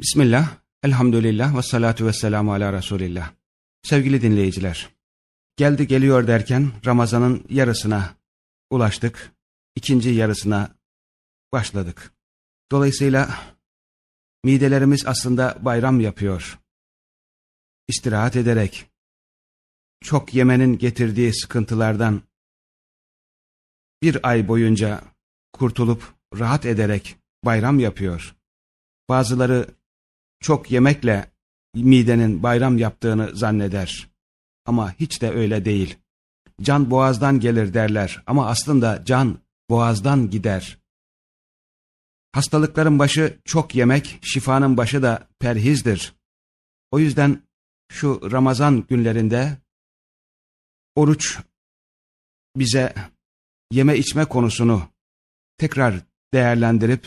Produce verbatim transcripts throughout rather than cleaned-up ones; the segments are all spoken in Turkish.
Bismillah, elhamdülillah ve salatu ve selamu ala Resulillah. Sevgili dinleyiciler, geldi geliyor derken Ramazan'ın yarısına ulaştık, ikinci yarısına başladık. Dolayısıyla midelerimiz aslında bayram yapıyor. İstirahat ederek, çok yemenin getirdiği sıkıntılardan bir ay boyunca kurtulup rahat ederek bayram yapıyor. Bazıları çok yemekle midenin bayram yaptığını zanneder. Ama hiç de öyle değil. Can boğazdan gelir derler ama aslında can boğazdan gider. Hastalıkların başı çok yemek, şifanın başı da perhizdir. O yüzden şu Ramazan günlerinde oruç bize yeme içme konusunu tekrar değerlendirip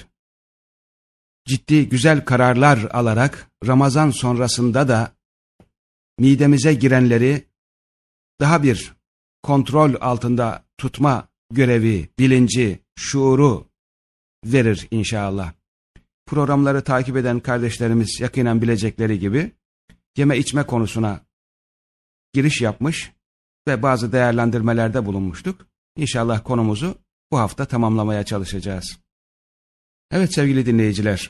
ciddi güzel kararlar alarak Ramazan sonrasında da midemize girenleri daha bir kontrol altında tutma görevi, bilinci, şuuru verir inşallah. Programları takip eden kardeşlerimiz yakinen bilecekleri gibi yeme içme konusuna giriş yapmış ve bazı değerlendirmelerde bulunmuştuk. İnşallah konumuzu bu hafta tamamlamaya çalışacağız. Evet sevgili dinleyiciler,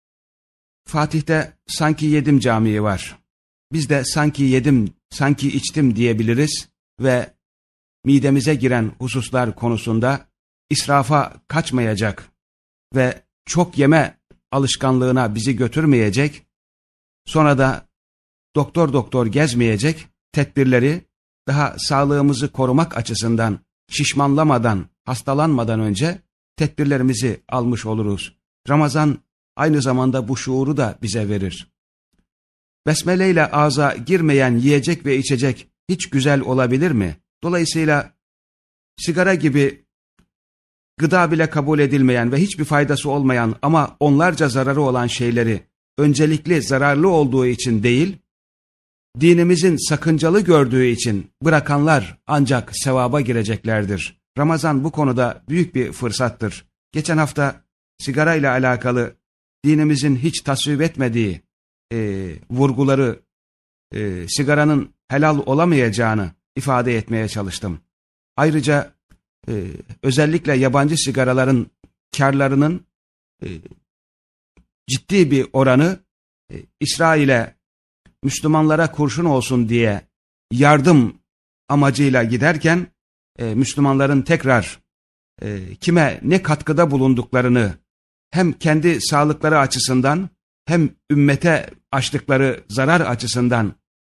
Fatih'te sanki yedim camii var. Biz de sanki yedim, sanki içtim diyebiliriz ve midemize giren hususlar konusunda israfa kaçmayacak ve çok yeme alışkanlığına bizi götürmeyecek, sonra da doktor doktor gezmeyecek tedbirleri daha sağlığımızı korumak açısından şişmanlamadan, hastalanmadan önce tedbirlerimizi almış oluruz. Ramazan aynı zamanda bu şuuru da bize verir. Besmele ile ağza girmeyen yiyecek ve içecek hiç güzel olabilir mi? Dolayısıyla sigara gibi gıda bile kabul edilmeyen ve hiçbir faydası olmayan ama onlarca zararı olan şeyleri öncelikli zararlı olduğu için değil, dinimizin sakıncalı gördüğü için bırakanlar ancak sevaba gireceklerdir. Ramazan bu konuda büyük bir fırsattır. Geçen hafta sigara ile alakalı dinimizin hiç tasvip etmediği e, vurguları, e, sigaranın helal olamayacağını ifade etmeye çalıştım. Ayrıca e, özellikle yabancı sigaraların karlarının e, ciddi bir oranı e, İsrail'e Müslümanlara kurşun olsun diye yardım amacıyla giderken e, Müslümanların tekrar e, kime ne katkıda bulunduklarını hem kendi sağlıkları açısından hem ümmete açtıkları zarar açısından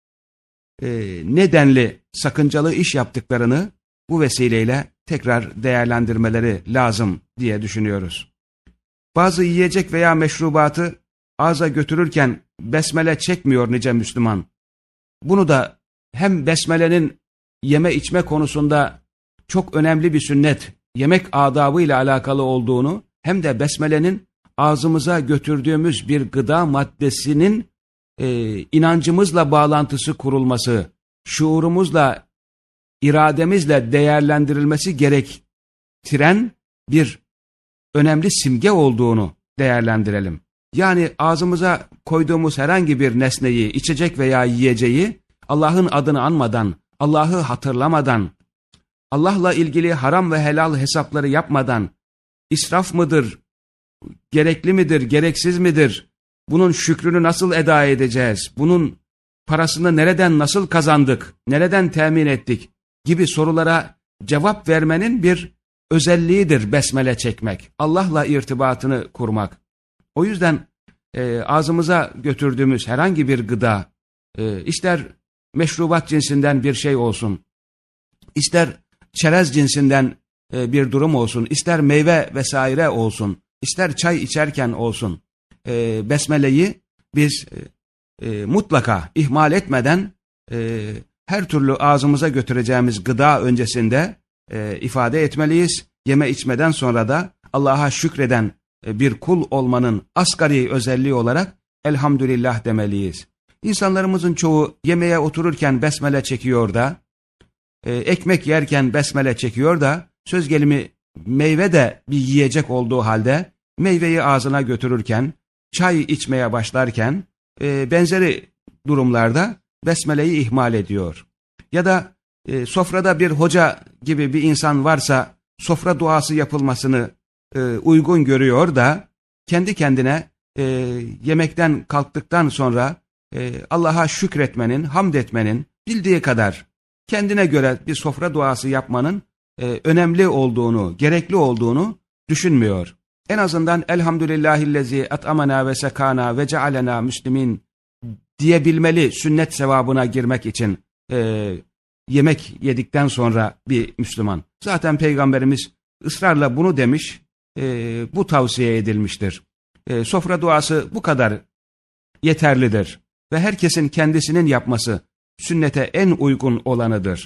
e, nedenli sakıncalı iş yaptıklarını bu vesileyle tekrar değerlendirmeleri lazım diye düşünüyoruz. Bazı yiyecek veya meşrubatı ağza götürürken besmele çekmiyor nice Müslüman. Bunu da hem besmelenin yeme içme konusunda çok önemli bir sünnet, yemek adabı ile alakalı olduğunu hem de besmelenin ağzımıza götürdüğümüz bir gıda maddesinin e, inancımızla bağlantısı kurulması, şuurumuzla, irademizle değerlendirilmesi gerektiren bir önemli simge olduğunu değerlendirelim. Yani ağzımıza koyduğumuz herhangi bir nesneyi, içecek veya yiyeceği Allah'ın adını anmadan, Allah'ı hatırlamadan, Allah'la ilgili haram ve helal hesapları yapmadan, israf mıdır, gerekli midir, gereksiz midir, bunun şükrünü nasıl eda edeceğiz, bunun parasını nereden nasıl kazandık, nereden temin ettik gibi sorulara cevap vermenin bir özelliğidir besmele çekmek, Allah'la irtibatını kurmak. O yüzden e, ağzımıza götürdüğümüz herhangi bir gıda, e, ister meşrubat cinsinden bir şey olsun, ister çerez cinsinden e, bir durum olsun, ister meyve vesaire olsun, ister çay içerken olsun, e, besmeleyi biz e, e, mutlaka ihmal etmeden e, her türlü ağzımıza götüreceğimiz gıda öncesinde e, ifade etmeliyiz. Yeme içmeden sonra da Allah'a şükreden e, bir kul olmanın asgari özelliği olarak elhamdülillah demeliyiz. İnsanlarımızın çoğu yemeğe otururken besmele çekiyor da, e, ekmek yerken besmele çekiyor da, söz gelimi meyve de bir yiyecek olduğu halde meyveyi ağzına götürürken, çay içmeye başlarken e, benzeri durumlarda besmeleyi ihmal ediyor. Ya da e, sofrada bir hoca gibi bir insan varsa sofra duası yapılmasını e, uygun görüyor da kendi kendine e, yemekten kalktıktan sonra e, Allah'a şükretmenin, hamd etmenin, bildiği kadar kendine göre bir sofra duası yapmanın e, önemli olduğunu, gerekli olduğunu düşünmüyor. En azından elhamdülillahillezî et'amena ve sekana ve cealena müslimin diyebilmeli sünnet sevabına girmek için e, yemek yedikten sonra bir Müslüman. Zaten Peygamberimiz ısrarla bunu demiş, e, bu tavsiye edilmiştir. E, sofra duası bu kadar yeterlidir ve herkesin kendisinin yapması sünnete en uygun olanıdır.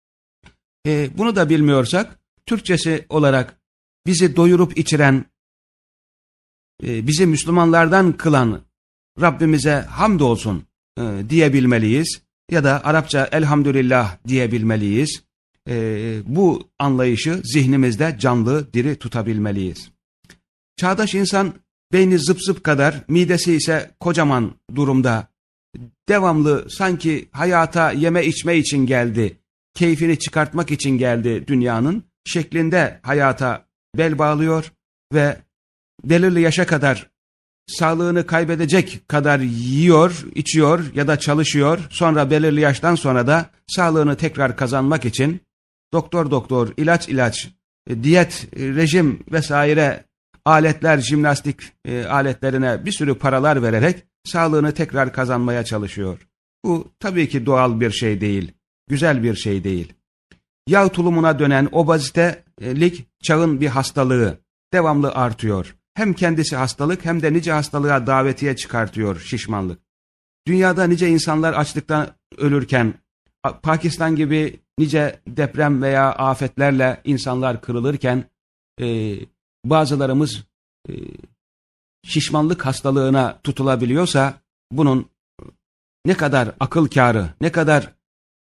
E, bunu da bilmiyorsak, Türkçesi olarak bizi doyurup içiren, e, bizi Müslümanlardan kılan Rabbimize hamdolsun e, diyebilmeliyiz ya da Arapça elhamdülillah diyebilmeliyiz. E, bu anlayışı zihnimizde canlı, diri tutabilmeliyiz. Çağdaş insan beyni zıp zıp kadar, midesi ise kocaman durumda, devamlı sanki hayata yeme içme için geldi, keyfini çıkartmak için geldi dünyanın şeklinde hayata bel bağlıyor ve belirli yaşa kadar sağlığını kaybedecek kadar yiyor, içiyor ya da çalışıyor. Sonra belirli yaştan sonra da sağlığını tekrar kazanmak için doktor doktor, ilaç ilaç, diyet, rejim vesaire aletler, jimnastik e, aletlerine bir sürü paralar vererek sağlığını tekrar kazanmaya çalışıyor. Bu tabii ki doğal bir şey değil, güzel bir şey değil. Yağ tulumuna dönen obezitelik çağın bir hastalığı devamlı artıyor. Hem kendisi hastalık hem de nice hastalığa davetiye çıkartıyor şişmanlık. Dünyada nice insanlar açlıktan ölürken, Pakistan gibi nice deprem veya afetlerle insanlar kırılırken, e, bazılarımız e, şişmanlık hastalığına tutulabiliyorsa, bunun ne kadar akıl kârı, ne kadar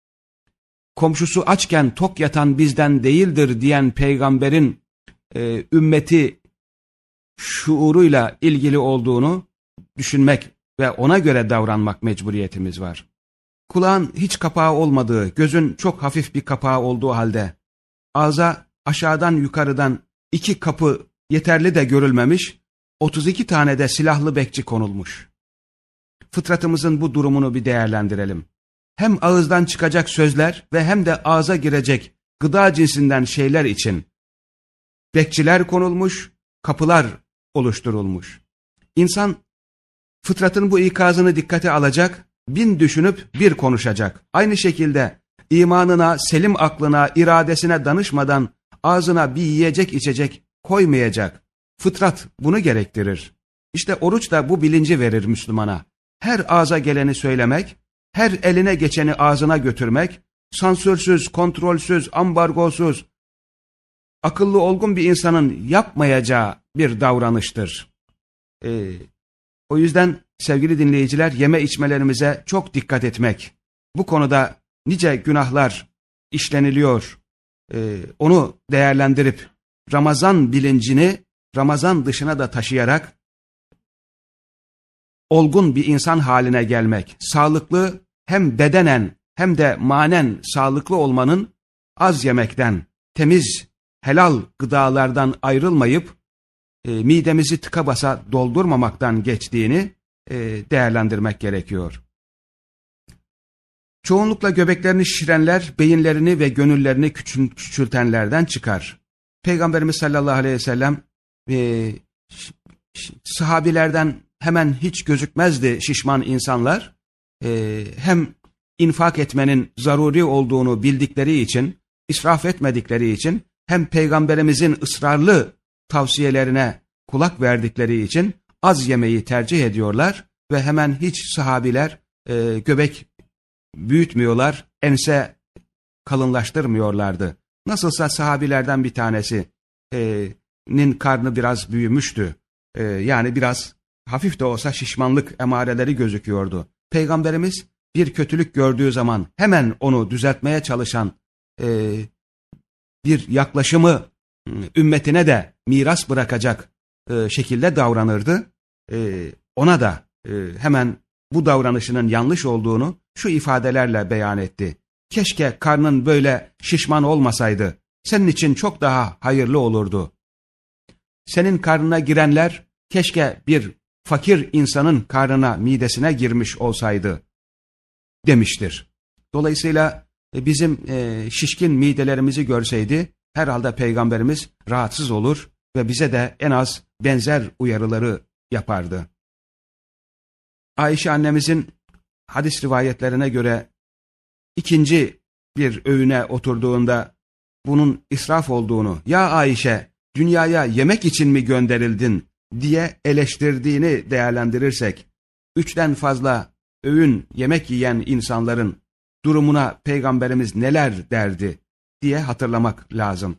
komşusu açken tok yatan bizden değildir diyen peygamberin e, ümmeti şuuruyla ilgili olduğunu düşünmek ve ona göre davranmak mecburiyetimiz var. Kulağın hiç kapağı olmadığı, gözün çok hafif bir kapağı olduğu halde, ağza aşağıdan yukarıdan iki kapı yeterli de görülmemiş, otuz iki tane de silahlı bekçi konulmuş. Fıtratımızın bu durumunu bir değerlendirelim. Hem ağızdan çıkacak sözler ve hem de ağza girecek gıda cinsinden şeyler için bekçiler konulmuş, kapılar oluşturulmuş. İnsan fıtratın bu ikazını dikkate alacak, bin düşünüp bir konuşacak. Aynı şekilde imanına, selim aklına, iradesine danışmadan ağzına bir yiyecek içecek koymayacak. Fıtrat bunu gerektirir. İşte oruç da bu bilinci verir Müslümana. Her ağza geleni söylemek, her eline geçeni ağzına götürmek, sansürsüz, kontrolsüz, ambargosuz, akıllı olgun bir insanın yapmayacağı bir davranıştır. Ee, o yüzden sevgili dinleyiciler, yeme içmelerimize çok dikkat etmek. Bu konuda nice günahlar işleniliyor. Ee, onu değerlendirip Ramazan bilincini Ramazan dışına da taşıyarak olgun bir insan haline gelmek, sağlıklı hem bedenen hem de manen sağlıklı olmanın az yemekten, temiz, helal gıdalardan ayrılmayıp e, midemizi tıka basa doldurmamaktan geçtiğini e, değerlendirmek gerekiyor. Çoğunlukla göbeklerini şişirenler, beyinlerini ve gönüllerini küçül, küçültenlerden çıkar. Peygamberimiz sallallahu aleyhi ve sellem e, sahabilerden hemen hiç gözükmezdi şişman insanlar. E, hem infak etmenin zaruri olduğunu bildikleri için, israf etmedikleri için, hem Peygamberimizin ısrarlı tavsiyelerine kulak verdikleri için az yemeği tercih ediyorlar ve hemen hiç sahabiler e, göbek büyütmüyorlar, ense kalınlaştırmıyorlardı. Nasılsa sahabilerden bir tanesinin karnı biraz büyümüştü. E, yani biraz hafif de olsa şişmanlık emareleri gözüküyordu. Peygamberimiz bir kötülük gördüğü zaman hemen onu düzeltmeye çalışan e, bir yaklaşımı ümmetine de miras bırakacak e, şekilde davranırdı. E, ona da e, hemen bu davranışının yanlış olduğunu şu ifadelerle beyan etti. Keşke karnın böyle şişman olmasaydı. Senin için çok daha hayırlı olurdu. Senin karnına girenler keşke bir fakir insanın karnına, midesine girmiş olsaydı demiştir. Dolayısıyla bizim e, şişkin midelerimizi görseydi herhalde Peygamberimiz rahatsız olur ve bize de en az benzer uyarıları yapardı. Ayşe annemizin hadis rivayetlerine göre ikinci bir öğüne oturduğunda bunun israf olduğunu, ya Ayşe dünyaya yemek için mi gönderildin diye eleştirdiğini değerlendirirsek, üçten fazla öğün yemek yiyen insanların durumuna Peygamberimiz neler derdi diye hatırlamak lazım.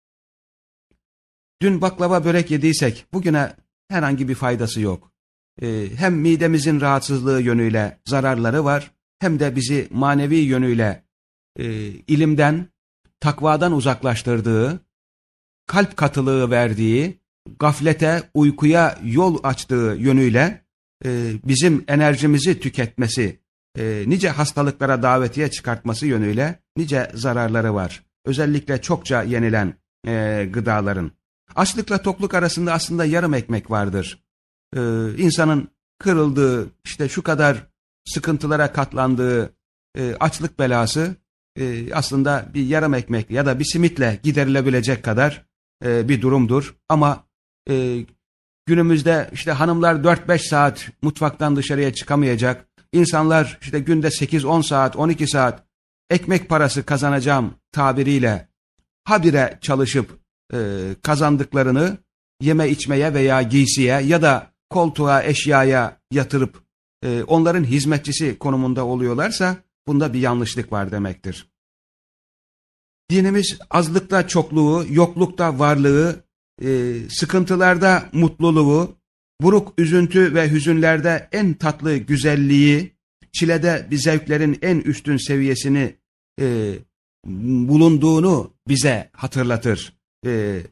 Dün baklava börek yediysek bugüne herhangi bir faydası yok. Ee, hem midemizin rahatsızlığı yönüyle zararları var, hem de bizi manevi yönüyle e, ilimden, takvadan uzaklaştırdığı, kalp katılığı verdiği, gaflete, uykuya yol açtığı yönüyle e, bizim enerjimizi tüketmesi, e, nice hastalıklara davetiye çıkartması yönüyle nice zararları var. Özellikle çokça yenilen e, gıdaların. Açlıkla tokluk arasında aslında yarım ekmek vardır. E, insanın kırıldığı, işte şu kadar sıkıntılara katlandığı e, açlık belası e, aslında bir yarım ekmek ya da bir simitle giderilebilecek kadar e, bir durumdur. Ama e, günümüzde işte hanımlar dört beş saat mutfaktan dışarıya çıkamayacak, insanlar işte günde sekiz on saat, on iki saat ekmek parası kazanacağım tabiriyle habire çalışıp e, kazandıklarını yeme içmeye veya giysiye ya da koltuğa, eşyaya yatırıp e, onların hizmetçisi konumunda oluyorlarsa bunda bir yanlışlık var demektir. Dinimiz azlıkta çokluğu, yoklukta varlığı, e, sıkıntılarda mutluluğu, buruk üzüntü ve hüzünlerde en tatlı güzelliği, çilede bir zevklerin en üstün seviyesini e, bulunduğunu bize hatırlatır. E,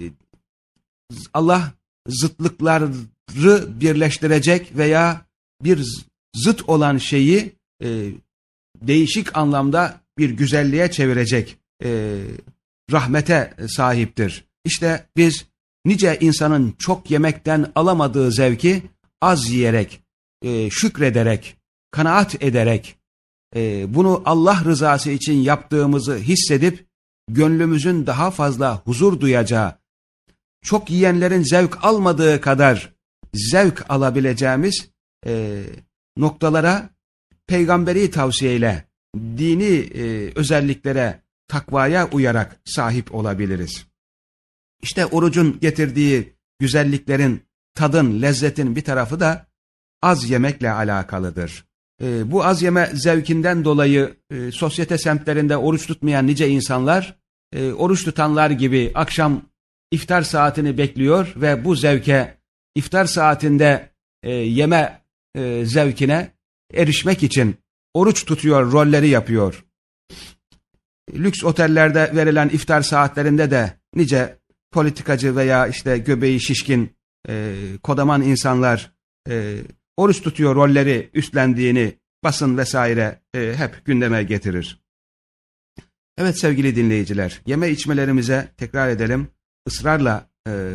Allah zıtlıkları birleştirecek veya bir zıt olan şeyi e, değişik anlamda bir güzelliğe çevirecek e, rahmete sahiptir. İşte biz nice insanın çok yemekten alamadığı zevki az yiyerek, e, şükrederek, kanaat ederek, e, bunu Allah rızası için yaptığımızı hissedip gönlümüzün daha fazla huzur duyacağı, çok yiyenlerin zevk almadığı kadar zevk alabileceğimiz e, noktalara peygamberi tavsiyeyle, dini e, özelliklere, takvaya uyarak sahip olabiliriz. İşte orucun getirdiği güzelliklerin, tadın, lezzetin bir tarafı da az yemekle alakalıdır. E, bu az yeme zevkinden dolayı e, sosyete semtlerinde oruç tutmayan nice insanlar, e, oruç tutanlar gibi akşam iftar saatini bekliyor ve bu zevke, iftar saatinde e, yeme e, zevkine erişmek için oruç tutuyor, rolleri yapıyor. Lüks otellerde verilen iftar saatlerinde de nice politikacı veya işte göbeği şişkin, e, kodaman insanlar e, oruç tutuyor rolleri üstlendiğini basın vesaire e, hep gündeme getirir. Evet sevgili dinleyiciler, yeme içmelerimize tekrar edelim, ısrarla e,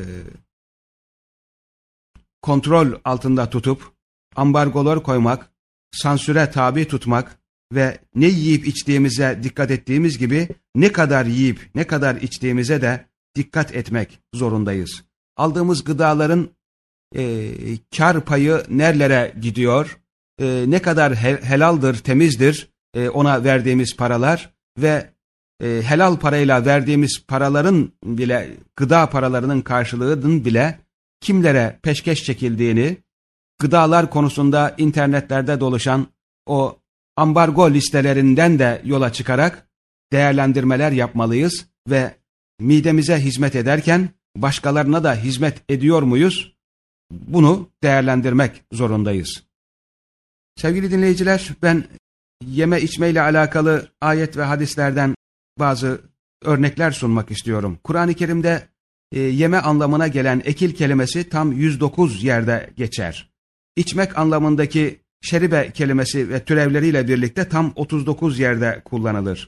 kontrol altında tutup ambargolar koymak, sansüre tabi tutmak ve ne yiyip içtiğimize dikkat ettiğimiz gibi ne kadar yiyip ne kadar içtiğimize de dikkat etmek zorundayız. Aldığımız gıdaların e, kar payı nerelere gidiyor, e, ne kadar he, helaldir, temizdir e, ona verdiğimiz paralar ve e, helal parayla verdiğimiz paraların bile, gıda paralarının karşılığının bile kimlere peşkeş çekildiğini, gıdalar konusunda internetlerde dolaşan o ambargo listelerinden de yola çıkarak değerlendirmeler yapmalıyız ve midemize hizmet ederken başkalarına da hizmet ediyor muyuz? Bunu değerlendirmek zorundayız. Sevgili dinleyiciler, ben yeme içmeyle alakalı ayet ve hadislerden bazı örnekler sunmak istiyorum. Kur'an-ı Kerim'de e, yeme anlamına gelen ekil kelimesi tam yüz dokuz yerde geçer. içmek anlamındaki şeribe kelimesi ve türevleriyle birlikte tam otuz dokuz yerde kullanılır.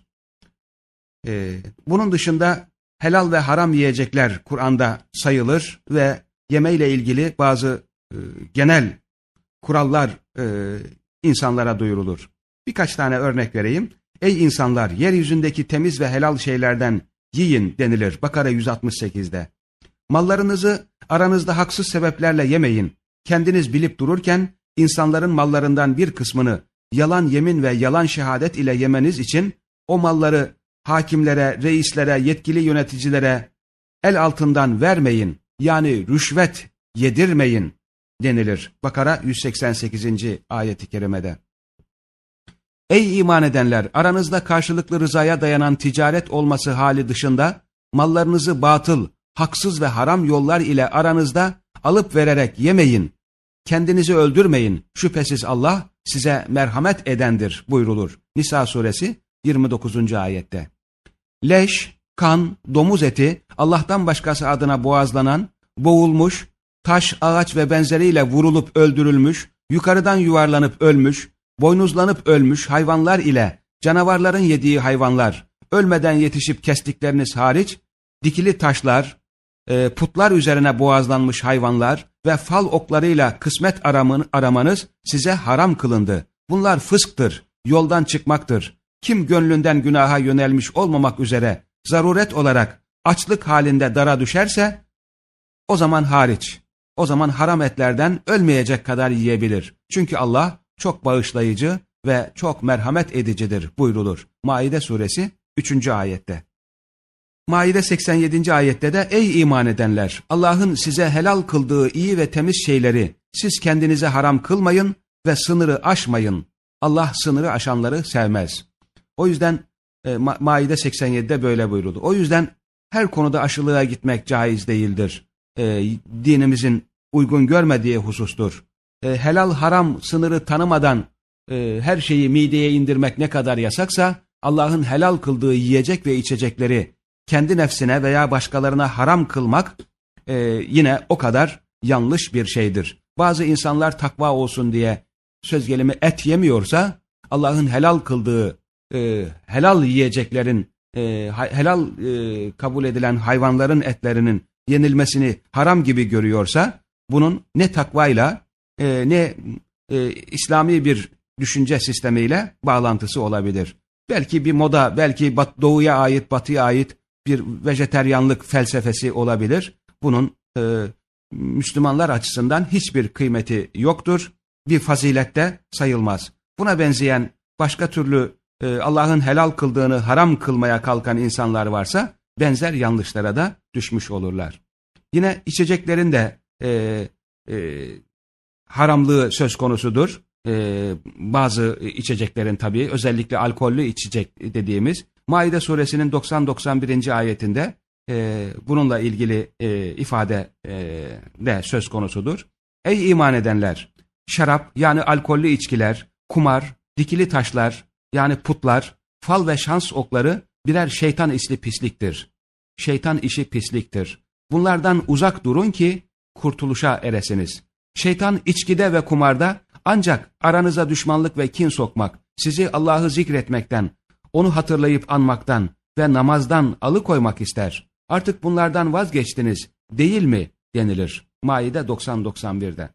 Ee, bunun dışında helal ve haram yiyecekler Kur'an'da sayılır ve yemeyle ilgili bazı e, genel kurallar e, insanlara duyurulur. Birkaç tane örnek vereyim. Ey insanlar, yeryüzündeki temiz ve helal şeylerden yiyin denilir Bakara yüz altmış sekizde. Mallarınızı aranızda haksız sebeplerle yemeyin. Kendiniz bilip dururken insanların mallarından bir kısmını yalan yemin ve yalan şehadet ile yemeniz için o malları hakimlere, reislere, yetkili yöneticilere el altından vermeyin. Yani rüşvet yedirmeyin denilir Bakara yüz seksen sekizinci ayeti kerimede. Ey iman edenler! Aranızda karşılıklı rızaya dayanan ticaret olması hali dışında mallarınızı batıl, haksız ve haram yollar ile aranızda alıp vererek yemeyin. Kendinizi öldürmeyin. Şüphesiz Allah size merhamet edendir buyrulur. Nisa suresi yirmi dokuzuncu ayette. Leş, kan, domuz eti, Allah'tan başkası adına boğazlanan, boğulmuş, taş, ağaç ve benzeriyle vurulup öldürülmüş, yukarıdan yuvarlanıp ölmüş, boynuzlanıp ölmüş hayvanlar ile canavarların yediği hayvanlar, ölmeden yetişip kestikleriniz hariç, dikili taşlar, e, putlar üzerine boğazlanmış hayvanlar ve fal oklarıyla kısmet aramın, aramanız size haram kılındı. Bunlar fısktır, yoldan çıkmaktır. Kim gönlünden günaha yönelmiş olmamak üzere zaruret olarak açlık halinde dara düşerse, o zaman hariç, o zaman haram etlerden ölmeyecek kadar yiyebilir. Çünkü Allah çok bağışlayıcı ve çok merhamet edicidir buyrulur. Maide suresi üçüncü ayette. Maide seksen yedinci ayette de ey iman edenler! Allah'ın size helal kıldığı iyi ve temiz şeyleri siz kendinize haram kılmayın ve sınırı aşmayın. Allah sınırı aşanları sevmez. O yüzden e, Ma Maide seksen yedide böyle buyuruldu. O yüzden her konuda aşırılığa gitmek caiz değildir. E, dinimizin uygun görmediği husustur. E, helal haram sınırı tanımadan e, her şeyi mideye indirmek ne kadar yasaksa, Allah'ın helal kıldığı yiyecek ve içecekleri kendi nefsine veya başkalarına haram kılmak e, yine o kadar yanlış bir şeydir. Bazı insanlar takva olsun diye söz gelimi et yemiyorsa, Allah'ın helal kıldığı e, helal yiyeceklerin, e, helal e, kabul edilen hayvanların etlerinin yenilmesini haram gibi görüyorsa, bunun ne takvayla e, ne e, İslami bir düşünce sistemiyle bağlantısı olabilir. Belki bir moda, belki bat, doğuya ait, batıya ait bir vejeteryanlık felsefesi olabilir. Bunun e, Müslümanlar açısından hiçbir kıymeti yoktur. Bir fazilette sayılmaz. Buna benzeyen başka türlü e, Allah'ın helal kıldığını haram kılmaya kalkan insanlar varsa benzer yanlışlara da düşmüş olurlar. Yine içeceklerin de e, e, haramlığı söz konusudur. E, bazı içeceklerin tabii, özellikle alkollü içecek dediğimiz Maide suresinin doksan doksan birinci ayetinde e, bununla ilgili e, ifade e, de söz konusudur. Ey iman edenler! Şarap yani alkollü içkiler, kumar, dikili taşlar yani putlar, fal ve şans okları birer şeytan isli pisliktir. Şeytan işi pisliktir. Bunlardan uzak durun ki kurtuluşa eresiniz. Şeytan içkide ve kumarda ancak aranıza düşmanlık ve kin sokmak, sizi Allah'ı zikretmekten, onu hatırlayıp anmaktan ve namazdan alıkoymak ister. Artık bunlardan vazgeçtiniz değil mi denilir Maide doksan doksan birde.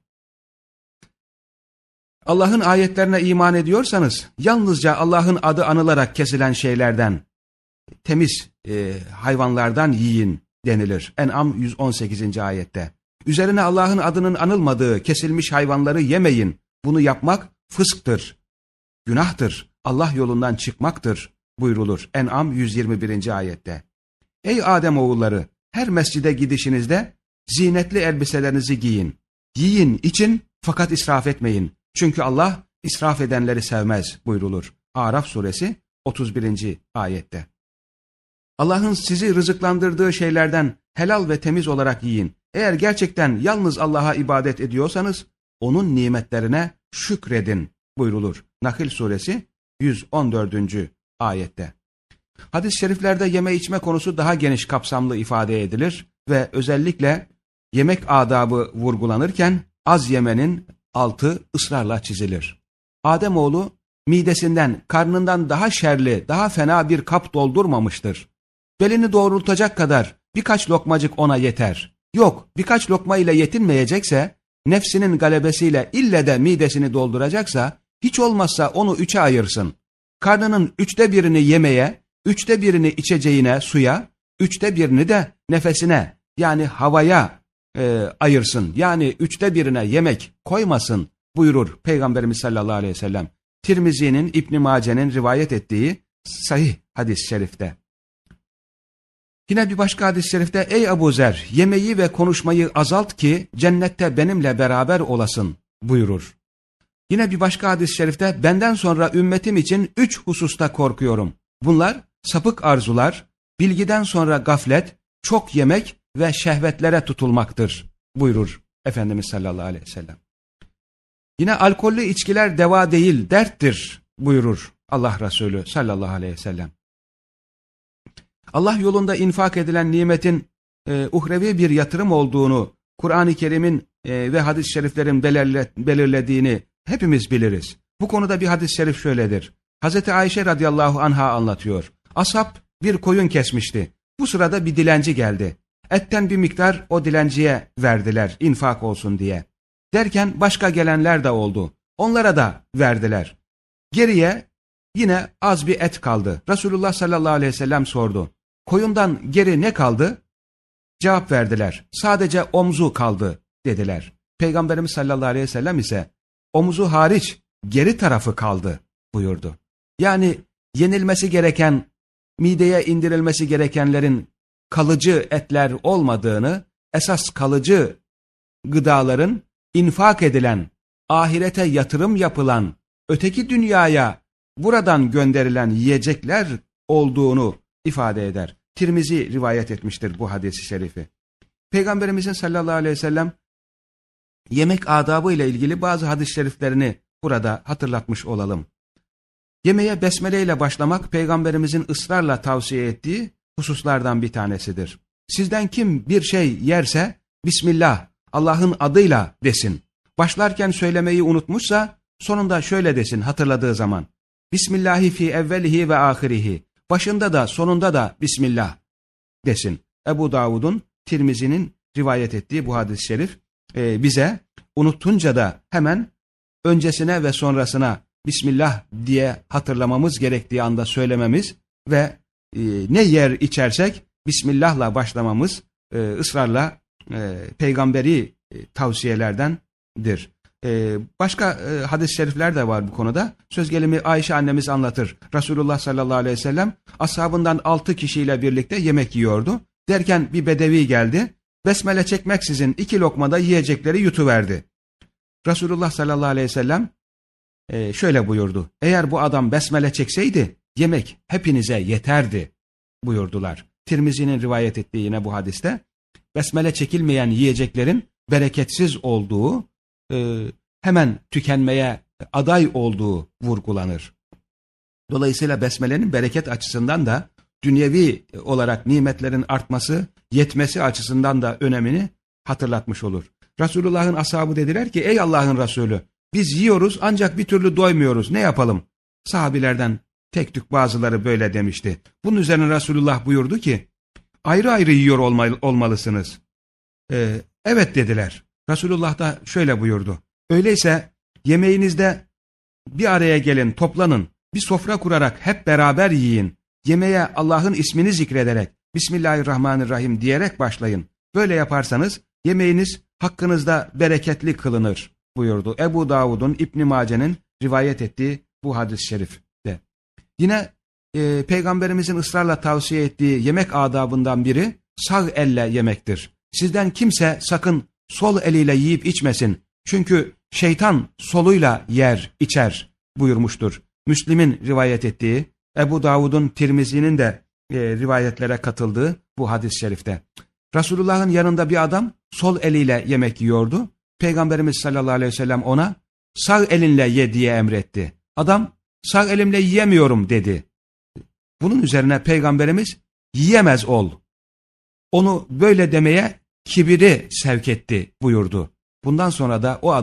Allah'ın ayetlerine iman ediyorsanız yalnızca Allah'ın adı anılarak kesilen şeylerden, temiz e, hayvanlardan yiyin denilir En'am yüz on sekizinci ayette. Üzerine Allah'ın adının anılmadığı kesilmiş hayvanları yemeyin. Bunu yapmak fısktır, günahtır, Allah yolundan çıkmaktır buyrulur En'am yüz yirmi birinci ayette. Ey Adem oğulları! Her mescide gidişinizde zinetli elbiselerinizi giyin. Yiyin, için fakat israf etmeyin. Çünkü Allah israf edenleri sevmez buyrulur Araf suresi otuz birinci ayette. Allah'ın sizi rızıklandırdığı şeylerden helal ve temiz olarak yiyin. Eğer gerçekten yalnız Allah'a ibadet ediyorsanız onun nimetlerine şükredin buyrulur Nahl suresi yüz on dördüncü ayette. Hadis-i şeriflerde yeme içme konusu daha geniş kapsamlı ifade edilir ve özellikle yemek adabı vurgulanırken az yemenin altı ısrarla çizilir. Ademoğlu midesinden, karnından daha şerli, daha fena bir kap doldurmamıştır. Belini doğrultacak kadar birkaç lokmacık ona yeter. Yok, birkaç lokma ile yetinmeyecekse, nefsinin galebesiyle ille de midesini dolduracaksa, hiç olmazsa onu üçe ayırsın. Karnının üçte birini yemeye, üçte birini içeceğine, suya, üçte birini de nefesine, yani havaya e, ayırsın. Yani üçte birine yemek koymasın buyurur Peygamberimiz sallallahu aleyhi ve sellem. Tirmizi'nin, İbn Mace'nin rivayet ettiği sahih hadis-i şerifte. Yine bir başka hadis-i şerifte, ey Ebu Zer, yemeği ve konuşmayı azalt ki cennette benimle beraber olasın buyurur. Yine bir başka hadis-i şerifte, benden sonra ümmetim için üç hususta korkuyorum. Bunlar sapık arzular, bilgiden sonra gaflet, çok yemek ve şehvetlere tutulmaktır buyurur Efendimiz sallallahu aleyhi ve sellem. Yine alkollü içkiler deva değil, derttir buyurur Allah Resulü sallallahu aleyhi ve sellem. Allah yolunda infak edilen nimetin e, uhrevi bir yatırım olduğunu, Kur'an-ı Kerim'in e, ve hadis-i şeriflerin belirle, belirlediğini hepimiz biliriz. Bu konuda bir hadis-i şerif şöyledir. Hazreti Ayşe radıyallahu anha anlatıyor. Ashab bir koyun kesmişti. Bu sırada bir dilenci geldi. Etten bir miktar o dilenciye verdiler, infak olsun diye. Derken başka gelenler de oldu. Onlara da verdiler. Geriye yine az bir et kaldı. Resulullah sallallahu aleyhi ve sellem sordu. Koyundan geri ne kaldı? Cevap verdiler. Sadece omzu kaldı dediler. Peygamberimiz sallallahu aleyhi ve sellem ise omuzu hariç geri tarafı kaldı buyurdu. Yani yenilmesi gereken, mideye indirilmesi gerekenlerin kalıcı etler olmadığını, esas kalıcı gıdaların infak edilen, ahirete yatırım yapılan, öteki dünyaya buradan gönderilen yiyecekler olduğunu ifade eder. Tirmizi rivayet etmiştir bu hadis-i şerifi. Peygamberimizin sallallahu aleyhi ve sellem yemek adabı ile ilgili bazı hadis-i şeriflerini burada hatırlatmış olalım. Yemeğe besmele ile başlamak Peygamberimizin ısrarla tavsiye ettiği hususlardan bir tanesidir. Sizden kim bir şey yerse Bismillah, Allah'ın adıyla desin. Başlarken söylemeyi unutmuşsa sonunda şöyle desin hatırladığı zaman. Bismillahi fi evvelihi ve ahirihi. Başında da sonunda da Bismillah desin. Ebu Davud'un, Tirmizi'nin rivayet ettiği bu hadis-i şerif e, bize unutunca da hemen öncesine ve sonrasına Bismillah diye hatırlamamız gerektiği anda söylememiz ve e, ne yer içersek Bismillah'la başlamamız e, ısrarla e, peygamberi e, tavsiyelerdendir. E, başka e, hadis-i şerifler de var bu konuda. Söz gelimi Ayşe annemiz anlatır. Resulullah sallallahu aleyhi ve sellem ashabından altı kişiyle birlikte yemek yiyordu. Derken bir bedevi geldi. Besmele çekmeksizin iki lokmada yiyecekleri yutuverdi. Resulullah sallallahu aleyhi ve sellem e, şöyle buyurdu. Eğer bu adam besmele çekseydi yemek hepinize yeterdi buyurdular. Tirmizi'nin rivayet ettiği yine bu hadiste besmele çekilmeyen yiyeceklerin bereketsiz olduğu, e, hemen tükenmeye aday olduğu vurgulanır. Dolayısıyla besmelenin bereket açısından da dünyevi olarak nimetlerin artması, yetmesi açısından da önemini hatırlatmış olur. Resulullah'ın ashabı dediler ki ey Allah'ın Resulü biz yiyoruz ancak bir türlü doymuyoruz, ne yapalım? Sahabilerden tek tük bazıları böyle demişti. Bunun üzerine Resulullah buyurdu ki ayrı ayrı yiyor olmalı, olmalısınız. Ee, evet dediler. Resulullah da şöyle buyurdu. Öyleyse yemeğinizde bir araya gelin, toplanın, bir sofra kurarak hep beraber yiyin. Yemeğe Allah'ın ismini zikrederek, Bismillahirrahmanirrahim diyerek başlayın. Böyle yaparsanız yemeğiniz hakkınızda bereketli kılınır buyurdu. Ebu Davud'un, İbn Mace'nin rivayet ettiği bu hadis-i şerifte. Yine e, Peygamberimizin ısrarla tavsiye ettiği yemek adabından biri sağ elle yemektir. Sizden kimse sakın sol eliyle yiyip içmesin. Çünkü şeytan soluyla yer, içer buyurmuştur. Müslim'in rivayet ettiği, Ebu Davud'un, Tirmizi'nin de e, rivayetlere katıldığı bu hadis-i şerifte. Resulullah'ın yanında bir adam sol eliyle yemek yiyordu. Peygamberimiz sallallahu aleyhi ve sellem ona sağ elinle ye diye emretti. Adam sağ elimle yiyemiyorum dedi. Bunun üzerine Peygamberimiz yiyemez ol. Onu böyle demeye kibiri sevk etti buyurdu. Bundan sonra da o adam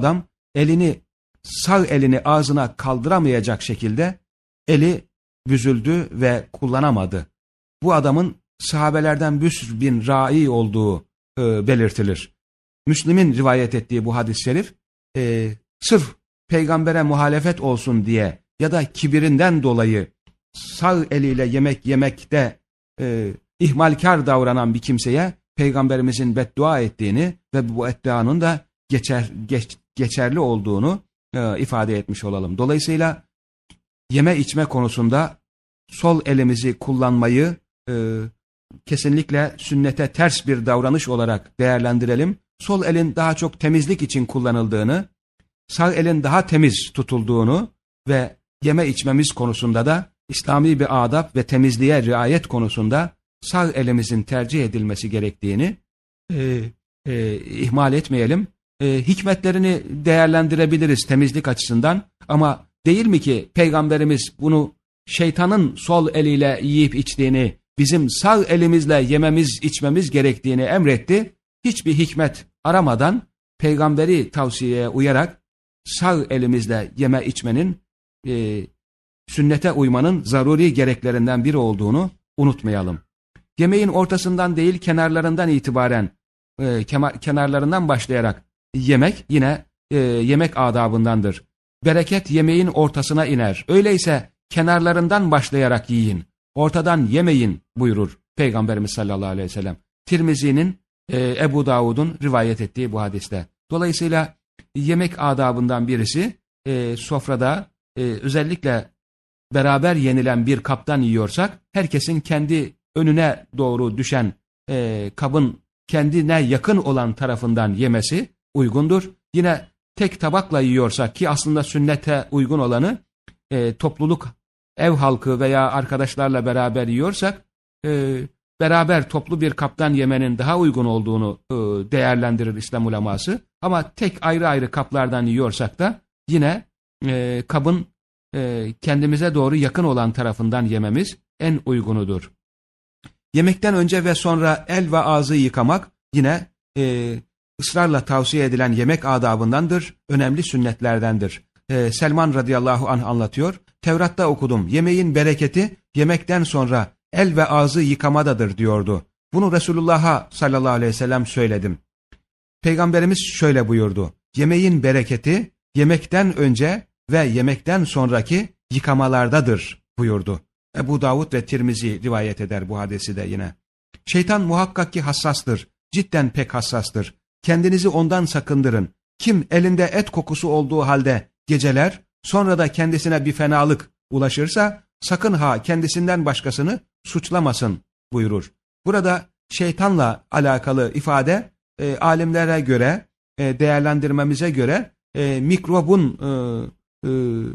elini, sağ elini ağzına kaldıramayacak şekilde eli büzüldü ve kullanamadı. Bu adamın sahabelerden Büsr bin Rai olduğu e, belirtilir. Müslim'in rivayet ettiği bu hadis-i şerif e, sırf peygambere muhalefet olsun diye ya da kibirinden dolayı sağ eliyle yemek yemekte e, ihmalkar davranan bir kimseye peygamberimizin beddua ettiğini ve bu bedduanın da geçer, geç, geçerli olduğunu e, ifade etmiş olalım. Dolayısıyla yeme içme konusunda sol elimizi kullanmayı e, kesinlikle sünnete ters bir davranış olarak değerlendirelim. Sol elin daha çok temizlik için kullanıldığını, sağ elin daha temiz tutulduğunu ve yeme içmemiz konusunda da İslami bir adab ve temizliğe riayet konusunda sağ elimizin tercih edilmesi gerektiğini e, e, ihmal etmeyelim. E, hikmetlerini değerlendirebiliriz temizlik açısından ama değil mi ki Peygamberimiz bunu şeytanın sol eliyle yiyip içtiğini, bizim sağ elimizle yememiz içmemiz gerektiğini emretti. Hiçbir hikmet aramadan peygamberi tavsiyeye uyarak sağ elimizle yeme içmenin e, sünnete uymanın zaruri gereklerinden biri olduğunu unutmayalım. Yemeğin ortasından değil kenarlarından itibaren e, kenarlarından başlayarak yemek yine e, yemek adabındandır. Bereket yemeğin ortasına iner. Öyleyse kenarlarından başlayarak yiyin. Ortadan yemeyin buyurur Peygamberimiz sallallahu aleyhi ve sellem. Tirmizi'nin, e, Ebu Davud'un rivayet ettiği bu hadiste. Dolayısıyla yemek adabından birisi e, sofrada e, özellikle beraber yenilen bir kaptan yiyorsak herkesin kendi önüne doğru düşen e, kabın kendine yakın olan tarafından yemesi uygundur. Yine tek tabakla yiyorsak ki aslında sünnete uygun olanı e, topluluk, ev halkı veya arkadaşlarla beraber yiyorsak e, beraber toplu bir kaptan yemenin daha uygun olduğunu e, değerlendirir İslam uleması. Ama tek ayrı ayrı kaplardan yiyorsak da yine e, kabın e, kendimize doğru yakın olan tarafından yememiz en uygunudur. Yemekten önce ve sonra el ve ağzı yıkamak yine e, ısrarla tavsiye edilen yemek adabındandır, önemli sünnetlerdendir. E, Selman radıyallahu anh anlatıyor, Tevrat'ta okudum, yemeğin bereketi yemekten sonra el ve ağzı yıkamadadır diyordu. Bunu Resulullah'a sallallahu aleyhi ve sellem söyledim. Peygamberimiz şöyle buyurdu, yemeğin bereketi yemekten önce ve yemekten sonraki yıkamalardadır buyurdu. Ebu Davud ve Tirmizi rivayet eder bu hadisi de yine. Şeytan muhakkak ki hassastır, cidden pek hassastır. Kendinizi ondan sakındırın. Kim elinde et kokusu olduğu halde geceler, sonra da kendisine bir fenalık ulaşırsa, sakın ha kendisinden başkasını suçlamasın buyurur. Burada şeytanla alakalı ifade, e, alimlere göre, e, değerlendirmemize göre, e, mikrobun e, e,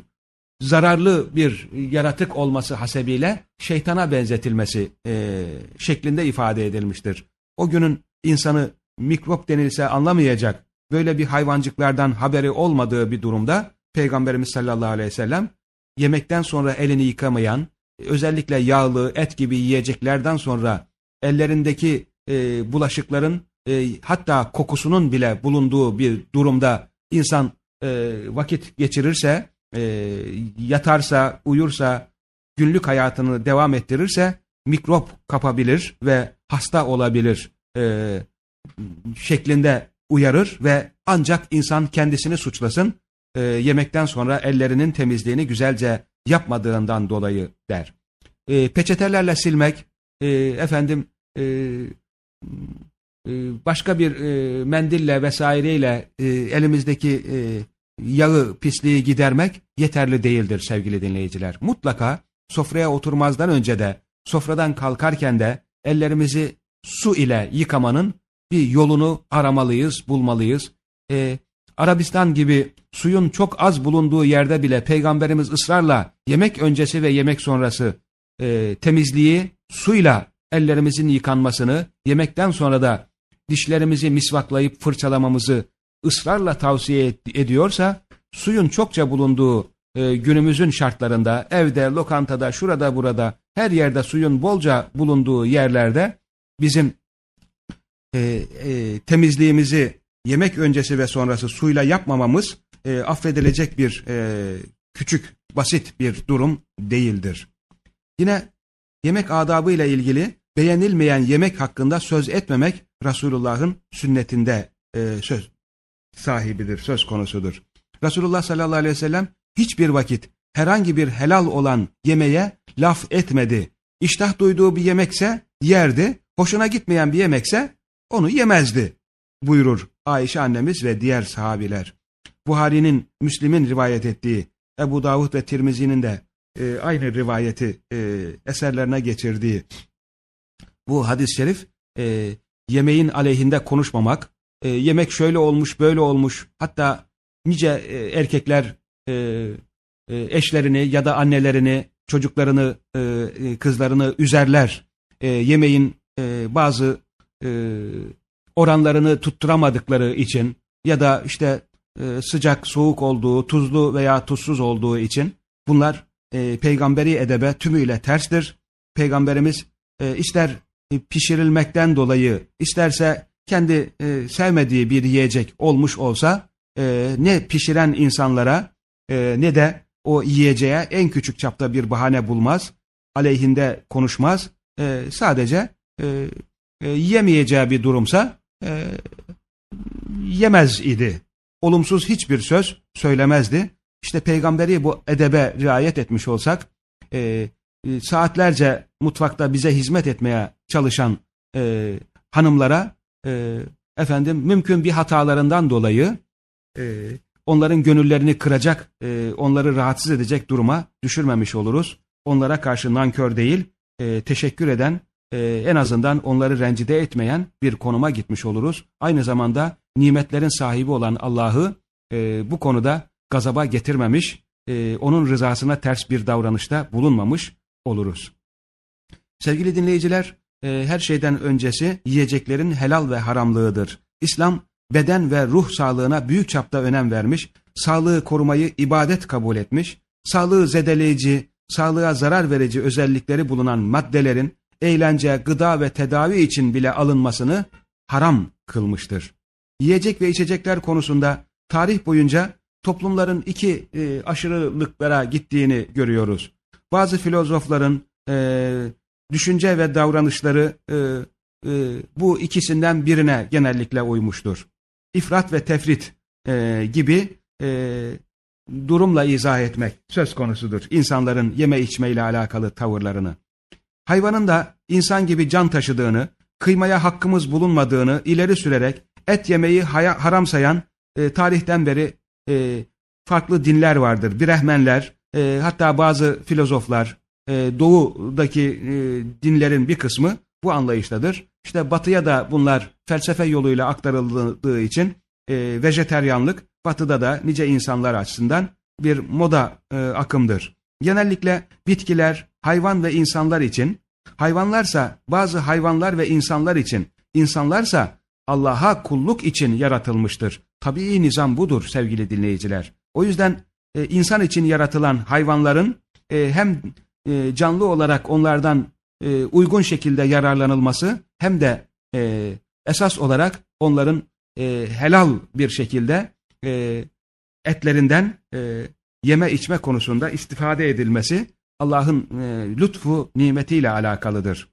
zararlı bir yaratık olması hasebiyle şeytana benzetilmesi e, şeklinde ifade edilmiştir. O günün insanı mikrop denilse anlamayacak, böyle bir hayvancıklardan haberi olmadığı bir durumda Peygamberimiz sallallahu aleyhi ve sellem yemekten sonra elini yıkamayan, özellikle yağlı, et gibi yiyeceklerden sonra ellerindeki e, bulaşıkların e, hatta kokusunun bile bulunduğu bir durumda insan e, vakit geçirirse, e, yatarsa, uyursa, günlük hayatını devam ettirirse mikrop kapabilir ve hasta olabilir e, şeklinde uyarır ve ancak insan kendisini suçlasın, e, yemekten sonra ellerinin temizliğini güzelce yapmadığından dolayı der. E, peçetelerle silmek, e, efendim e, e, başka bir e, mendille vesaireyle e, elimizdeki e, yağı, pisliği gidermek yeterli değildir sevgili dinleyiciler. Mutlaka sofraya oturmazdan önce de, sofradan kalkarken de ellerimizi su ile yıkamanın bir yolunu aramalıyız, bulmalıyız. Ee, Arabistan gibi suyun çok az bulunduğu yerde bile Peygamberimiz ısrarla yemek öncesi ve yemek sonrası e, temizliği, suyla ellerimizin yıkanmasını, yemekten sonra da dişlerimizi misvaklayıp fırçalamamızı ısrarla tavsiye ed- ediyorsa, suyun çokça bulunduğu e, günümüzün şartlarında, evde, lokantada, şurada burada, her yerde suyun bolca bulunduğu yerlerde bizim e, e, temizliğimizi yemek öncesi ve sonrası suyla yapmamamız e, affedilecek bir e, küçük, basit bir durum değildir. Yine yemek adabı ile ilgili beğenilmeyen yemek hakkında söz etmemek Resulullah'ın sünnetinde e, söz sahibidir, söz konusudur. Resulullah sallallahu aleyhi ve sellem hiçbir vakit herhangi bir helal olan yemeğe laf etmedi. İştah duyduğu bir yemekse yerdi, hoşuna gitmeyen bir yemekse onu yemezdi buyurur Ayşe annemiz ve diğer sahabiler. Buhari'nin, Müslim'in rivayet ettiği, Ebu Davud ve Tirmizi'nin de e, aynı rivayeti e, eserlerine geçirdiği bu hadis-i şerif e, yemeğin aleyhinde konuşmamak, e, yemek şöyle olmuş böyle olmuş, hatta nice e, erkekler e, e, eşlerini ya da annelerini, çocuklarını, e, kızlarını üzerler. E, yemeğin e, bazı e, oranlarını tutturamadıkları için ya da işte e, sıcak soğuk olduğu, tuzlu veya tuzsuz olduğu için bunlar e, peygamberi edebe tümüyle terstir. Peygamberimiz e, ister pişirilmekten dolayı, isterse kendi e, sevmediği bir yiyecek olmuş olsa e, ne pişiren insanlara e, ne de o yiyeceğe en küçük çapta bir bahane bulmaz, aleyhinde konuşmaz. E, sadece e, e, yemeyeceği bir durumsa e, yemez idi. Olumsuz hiçbir söz söylemezdi. İşte peygamberi bu edebe riayet etmiş olsak, e, e, saatlerce mutfakta bize hizmet etmeye çalışan e, hanımlara e, efendim mümkün bir hatalarından dolayı e, onların gönüllerini kıracak, e, onları rahatsız edecek duruma düşürmemiş oluruz. Onlara karşı nankör değil, e, teşekkür eden, e, en azından onları rencide etmeyen bir konuma gitmiş oluruz. Aynı zamanda nimetlerin sahibi olan Allah'ı e, bu konuda gazaba getirmemiş, e, onun rızasına ters bir davranışta bulunmamış oluruz. Sevgili dinleyiciler, e, her şeyden öncesi yiyeceklerin helal ve haramlığıdır. İslam, beden ve ruh sağlığına büyük çapta önem vermiş, sağlığı korumayı ibadet kabul etmiş, sağlığı zedeleyici, sağlığa zarar verici özellikleri bulunan maddelerin eğlence, gıda ve tedavi için bile alınmasını haram kılmıştır. Yiyecek ve içecekler konusunda tarih boyunca toplumların iki e, aşırılıklara gittiğini görüyoruz. Bazı filozofların e, düşünce ve davranışları e, e, bu ikisinden birine genellikle uymuştur. İfrat ve tefrit e, gibi e, durumla izah etmek söz konusudur insanların yeme içmeyle alakalı tavırlarını. Hayvanın da insan gibi can taşıdığını, kıymaya hakkımız bulunmadığını ileri sürerek et yemeyi haram sayan e, tarihten beri e, farklı dinler vardır. Brahmenler, e, hatta bazı filozoflar, e, doğudaki e, dinlerin bir kısmı bu anlayıştadır. İşte batıya da bunlar felsefe yoluyla aktarıldığı için e, vejeteryanlık batıda da nice insanlar açısından bir moda e, akımdır. Genellikle bitkiler, hayvan ve insanlar için, hayvanlarsa bazı hayvanlar ve insanlar için, insanlarsa Allah'a kulluk için yaratılmıştır. Tabii nizam budur sevgili dinleyiciler. O yüzden e, insan için yaratılan hayvanların e, hem e, canlı olarak onlardan e, uygun şekilde yararlanılması hem de e, esas olarak onların e, helal bir şekilde e, etlerinden e, yeme içme konusunda istifade edilmesi Allah'ın e, lütfu nimetiyle alakalıdır.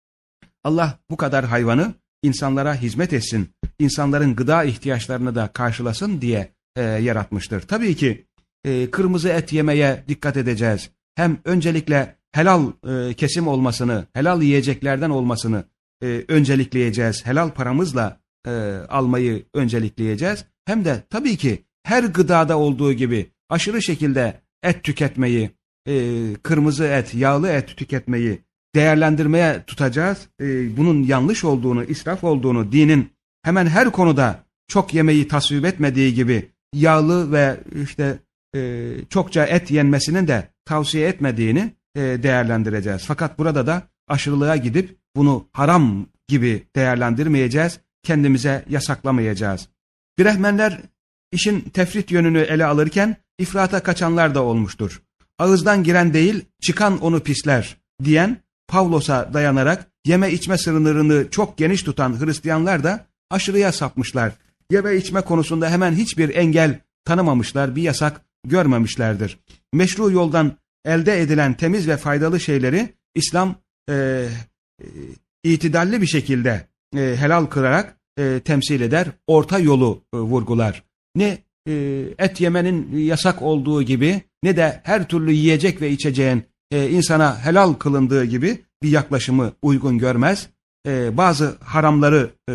Allah bu kadar hayvanı insanlara hizmet etsin, insanların gıda ihtiyaçlarını da karşılasın diye e, yaratmıştır. Tabii ki e, kırmızı et yemeye dikkat edeceğiz. Hem öncelikle helal e, kesim olmasını, helal yiyeceklerden olmasını e, öncelikleyeceğiz. Helal paramızla e, almayı öncelikleyeceğiz. Hem de tabii ki her gıdada olduğu gibi aşırı şekilde et tüketmeyi, e, kırmızı et, yağlı et tüketmeyi değerlendirmeye tutacağız. E, bunun yanlış olduğunu, israf olduğunu, dinin hemen her konuda çok yemeyi tasvip etmediği gibi yağlı ve işte e, çokça et yenmesinin de tavsiye etmediğini e, değerlendireceğiz. Fakat burada da aşırılığa gidip bunu haram gibi değerlendirmeyeceğiz, kendimize yasaklamayacağız. Brahmenler işin tefrit yönünü ele alırken ifrata kaçanlar da olmuştur. Ağızdan giren değil, çıkan onu pisler diyen Pavlos'a dayanarak yeme içme sınırını çok geniş tutan Hristiyanlar da aşırıya sapmışlar. Yeme içme konusunda hemen hiçbir engel tanımamışlar, bir yasak görmemişlerdir. Meşru yoldan elde edilen temiz ve faydalı şeyleri İslam e, e, itidalli bir şekilde e, helal kılarak e, temsil eder, orta yolu e, vurgular. Ne e, et yemenin yasak olduğu gibi ne de her türlü yiyecek ve içeceğin e, insana helal kılındığı gibi bir yaklaşımı uygun görmez. E, bazı haramları e, e,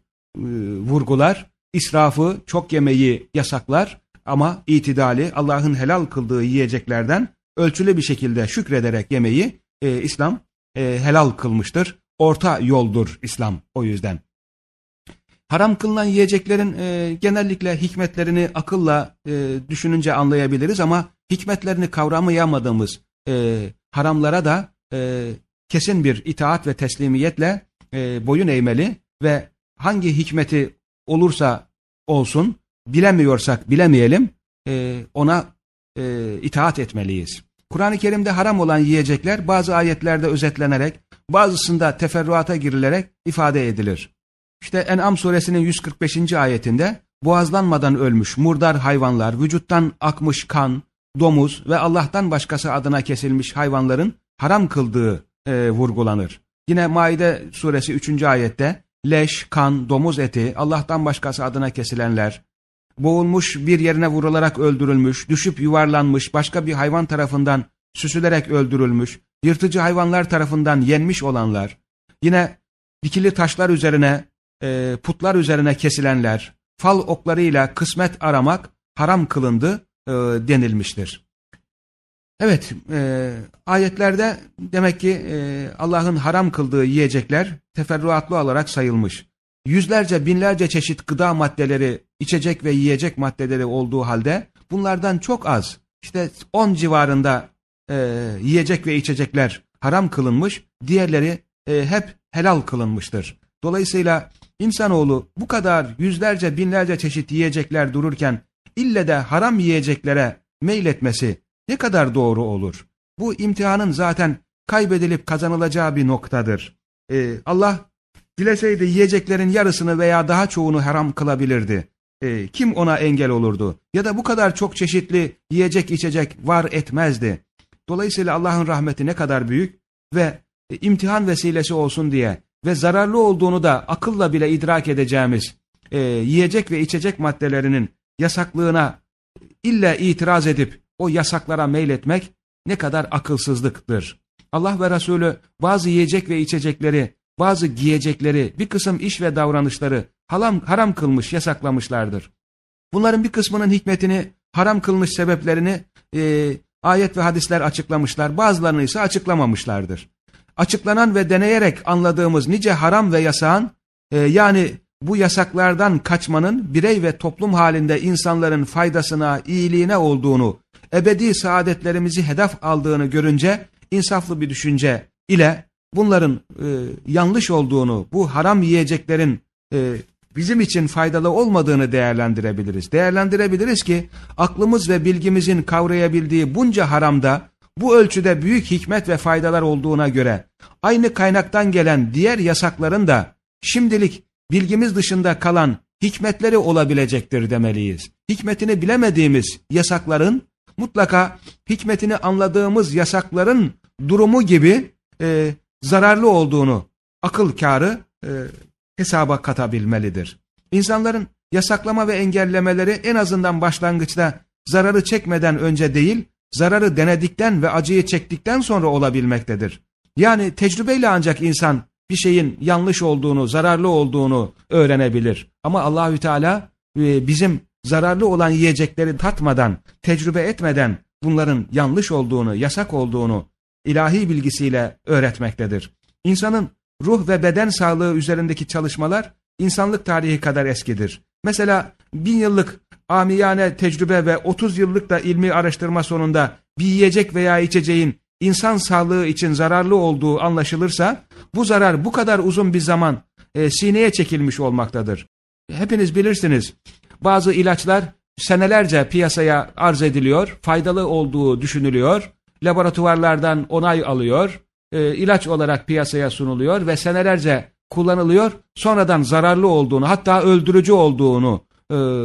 vurgular, israfı, çok yemeyi yasaklar ama itidali, Allah'ın helal kıldığı yiyeceklerden ölçülü bir şekilde şükrederek yemeyi e, İslam e, helal kılmıştır. Orta yoldur İslam o yüzden. Haram kılınan yiyeceklerin e, genellikle hikmetlerini akılla e, düşününce anlayabiliriz ama hikmetlerini kavrayamadığımız e, haramlara da e, kesin bir itaat ve teslimiyetle e, boyun eğmeli ve hangi hikmeti olursa olsun, bilemiyorsak bilemeyelim, e, ona e, itaat etmeliyiz. Kur'an-ı Kerim'de haram olan yiyecekler bazı ayetlerde özetlenerek, bazısında teferruata girilerek ifade edilir. İşte En'am suresinin yüz kırk beşinci ayetinde boğazlanmadan ölmüş murdar hayvanlar, vücuttan akmış kan, domuz ve Allah'tan başkası adına kesilmiş hayvanların haram kıldığı e, vurgulanır. Yine Maide suresi üçüncü ayette leş, kan, domuz eti, Allah'tan başkası adına kesilenler, boğulmuş, bir yerine vurularak öldürülmüş, düşüp yuvarlanmış, başka bir hayvan tarafından süsülerek öldürülmüş, yırtıcı hayvanlar tarafından yenmiş olanlar, yine dikili taşlar üzerine, e, putlar üzerine kesilenler, fal oklarıyla kısmet aramak haram kılındı e, denilmiştir. Evet, e, ayetlerde demek ki e, Allah'ın haram kıldığı yiyecekler teferruatlı olarak sayılmış. Yüzlerce, binlerce çeşit gıda maddeleri, içecek ve yiyecek maddeleri olduğu halde bunlardan çok az, işte on civarında e, yiyecek ve içecekler haram kılınmış, diğerleri e, hep helal kılınmıştır. Dolayısıyla insanoğlu bu kadar yüzlerce, binlerce çeşit yiyecekler dururken ille de haram yiyeceklere meyletmesi ne kadar doğru olur? Bu imtihanın zaten kaybedilip kazanılacağı bir noktadır. Ee, Allah dileseydi yiyeceklerin yarısını veya daha çoğunu haram kılabilirdi. Ee, kim ona engel olurdu? Ya da bu kadar çok çeşitli yiyecek içecek var etmezdi. Dolayısıyla Allah'ın rahmeti ne kadar büyük ve e, imtihan vesilesi olsun diye ve zararlı olduğunu da akılla bile idrak edeceğimiz e, yiyecek ve içecek maddelerinin yasaklığına illa itiraz edip o yasaklara meyletmek ne kadar akılsızlıktır. Allah ve Resulü bazı yiyecek ve içecekleri, bazı giyecekleri, bir kısım iş ve davranışları haram, haram kılmış, yasaklamışlardır. Bunların bir kısmının hikmetini, haram kılmış sebeplerini e, ayet ve hadisler açıklamışlar, bazılarını ise açıklamamışlardır. Açıklanan ve deneyerek anladığımız nice haram ve yasağın, e, yani bu yasaklardan kaçmanın birey ve toplum halinde insanların faydasına, iyiliğine olduğunu, ebedi saadetlerimizi hedef aldığını görünce insaflı bir düşünce ile bunların e, yanlış olduğunu, bu haram yiyeceklerin e, bizim için faydalı olmadığını değerlendirebiliriz. Değerlendirebiliriz ki aklımız ve bilgimizin kavrayabildiği bunca haramda bu ölçüde büyük hikmet ve faydalar olduğuna göre aynı kaynaktan gelen diğer yasakların da şimdilik bilgimiz dışında kalan hikmetleri olabilecektir demeliyiz. Hikmetini bilemediğimiz yasakların mutlaka hikmetini anladığımız yasakların durumu gibi e, zararlı olduğunu akıl kârı e, hesaba katabilmelidir. İnsanların yasaklama ve engellemeleri en azından başlangıçta zararı çekmeden önce değil, zararı denedikten ve acıyı çektikten sonra olabilmektedir. Yani tecrübeyle ancak insan bir şeyin yanlış olduğunu, zararlı olduğunu öğrenebilir. Ama Allahü Teala e, bizim zararlı olan yiyecekleri tatmadan, tecrübe etmeden bunların yanlış olduğunu, yasak olduğunu ilahi bilgisiyle öğretmektedir. İnsanın ruh ve beden sağlığı üzerindeki çalışmalar insanlık tarihi kadar eskidir. Mesela bin yıllık amiyane tecrübe ve otuz yıllık da ilmi araştırma sonunda bir yiyecek veya içeceğin insan sağlığı için zararlı olduğu anlaşılırsa, bu zarar bu kadar uzun bir zaman e, sineye çekilmiş olmaktadır. Hepiniz bilirsiniz, bazı ilaçlar senelerce piyasaya arz ediliyor, faydalı olduğu düşünülüyor, laboratuvarlardan onay alıyor, e, ilaç olarak piyasaya sunuluyor ve senelerce kullanılıyor, sonradan zararlı olduğunu, hatta öldürücü olduğunu e,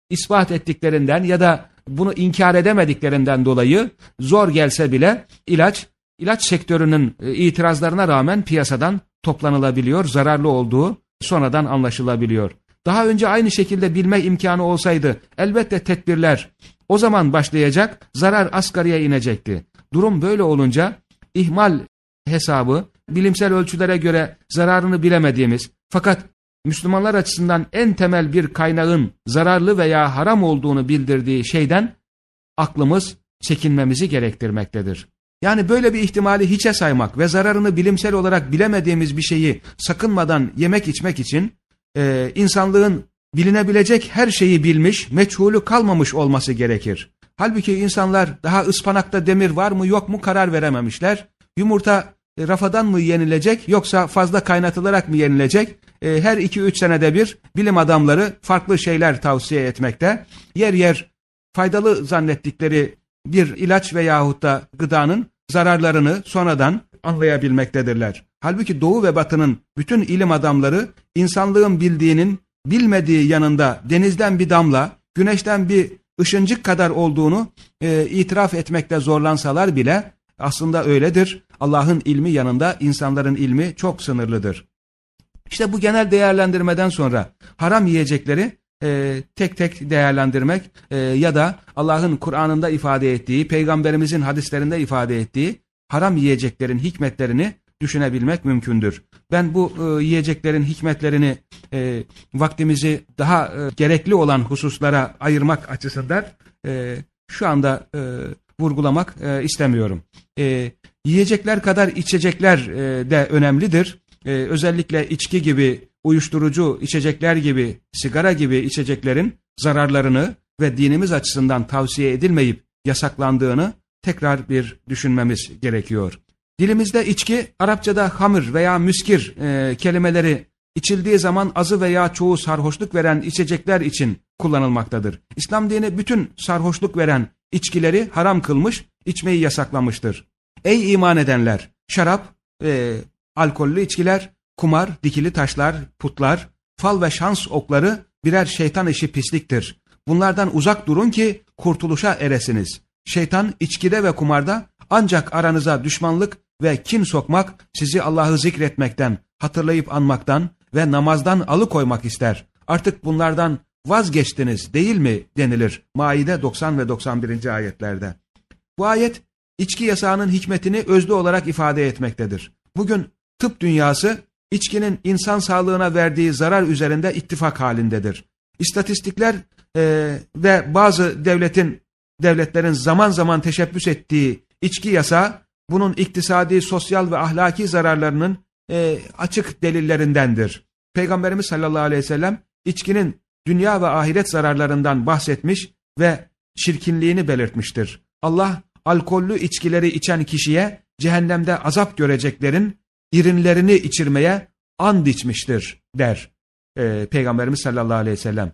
ispat ettiklerinden ya da bunu inkar edemediklerinden dolayı zor gelse bile ilaç, ilaç sektörünün itirazlarına rağmen piyasadan toplanılabiliyor, zararlı olduğu sonradan anlaşılabiliyor. Daha önce aynı şekilde bilme imkanı olsaydı elbette tedbirler o zaman başlayacak, zarar asgariye inecekti. Durum böyle olunca ihmal hesabı bilimsel ölçülere göre zararını bilemediğimiz fakat Müslümanlar açısından en temel bir kaynağın zararlı veya haram olduğunu bildirdiği şeyden aklımız çekinmemizi gerektirmektedir. Yani böyle bir ihtimali hiçe saymak ve zararını bilimsel olarak bilemediğimiz bir şeyi sakınmadan yemek içmek için e, insanlığın bilinebilecek her şeyi bilmiş, meçhulü kalmamış olması gerekir. Halbuki insanlar daha ıspanakta demir var mı yok mu karar verememişler. Yumurta e, rafadan mı yenilecek yoksa fazla kaynatılarak mı yenilecek? E, her iki üç senede bir bilim adamları farklı şeyler tavsiye etmekte. Yer yer faydalı zannettikleri bir ilaç veyahut da gıdanın zararlarını sonradan anlayabilmektedirler. Halbuki Doğu ve Batı'nın bütün ilim adamları insanlığın bildiğinin bilmediği yanında denizden bir damla, güneşten bir ışıncık kadar olduğunu e, itiraf etmekte zorlansalar bile aslında öyledir. Allah'ın ilmi yanında insanların ilmi çok sınırlıdır. İşte bu genel değerlendirmeden sonra haram yiyecekleri e, tek tek değerlendirmek e, ya da Allah'ın Kur'an'ında ifade ettiği, Peygamberimizin hadislerinde ifade ettiği haram yiyeceklerin hikmetlerini düşünebilmek mümkündür. Ben bu e, yiyeceklerin hikmetlerini e, vaktimizi daha e, gerekli olan hususlara ayırmak açısından e, şu anda e, vurgulamak e, istemiyorum. E, yiyecekler kadar içecekler e, de önemlidir. E, özellikle içki gibi, uyuşturucu içecekler gibi, sigara gibi içeceklerin zararlarını ve dinimiz açısından tavsiye edilmeyip yasaklandığını tekrar bir düşünmemiz gerekiyor. Dilimizde içki, Arapçada hamır veya müskir e, kelimeleri içildiği zaman azı veya çoğu sarhoşluk veren içecekler için kullanılmaktadır. İslam dini bütün sarhoşluk veren içkileri haram kılmış, içmeyi yasaklamıştır. Ey iman edenler! Şarap, e, alkollü içkiler, kumar, dikili taşlar, putlar, fal ve şans okları birer şeytan işi pisliktir. Bunlardan uzak durun ki kurtuluşa eresiniz. Şeytan içkide ve kumarda ancak aranıza düşmanlık ve kin sokmak, sizi Allah'ı zikretmekten, hatırlayıp anmaktan ve namazdan alıkoymak ister. Artık bunlardan vazgeçtiniz değil mi denilir Maide doksan ve doksan birinci ayetlerde. Bu ayet içki yasağının hikmetini özlü olarak ifade etmektedir. Bugün tıp dünyası içkinin insan sağlığına verdiği zarar üzerinde ittifak halindedir. İstatistikler e, ve bazı devletin devletlerin zaman zaman teşebbüs ettiği içki yasağı bunun iktisadi, sosyal ve ahlaki zararlarının e, açık delillerindendir. Peygamberimiz sallallahu aleyhi ve sellem içkinin dünya ve ahiret zararlarından bahsetmiş ve çirkinliğini belirtmiştir. Allah alkollü içkileri içen kişiye cehennemde azap göreceklerin irinlerini içirmeye and içmiştir der e, Peygamberimiz sallallahu aleyhi ve sellem.